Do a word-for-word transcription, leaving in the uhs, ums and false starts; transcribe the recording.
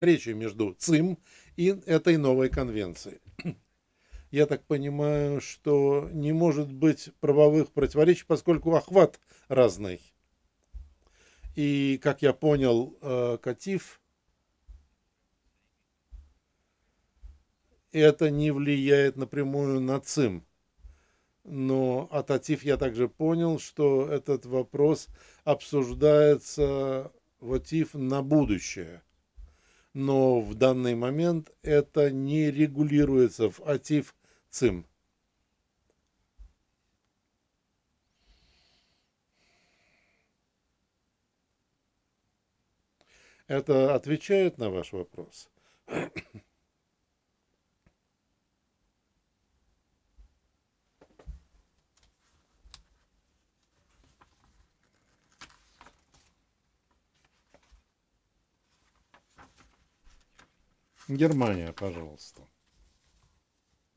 противоречие между ЦИМ и этой новой конвенцией. Я так понимаю, что не может быть правовых противоречий, поскольку охват разный. И, как я понял, э, КАТИФ это не влияет напрямую на ЦИМ. Но от АТИФ я также понял, что этот вопрос обсуждается в АТИФ на будущее. Но в данный момент это не регулируется в АТИФ ЦИМ. Это отвечает на ваш вопрос? Германия, пожалуйста.